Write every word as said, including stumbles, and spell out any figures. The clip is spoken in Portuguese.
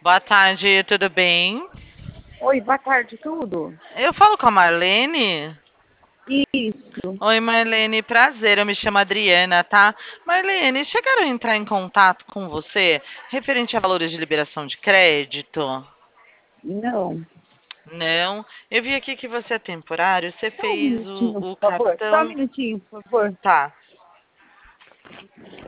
Boa tarde, tudo bem? Oi, boa tarde, tudo? Eu falo com a Marlene? Isso. Oi, Marlene, prazer, eu me chamo Adriana, tá? Marlene, chegaram a entrar em contato com você referente a valores de liberação de crédito? Não. Não, eu vi aqui que você é temporário, você Só um fez o, minutinho, o por favor. Só um cartão. minutinho, por favor. Tá.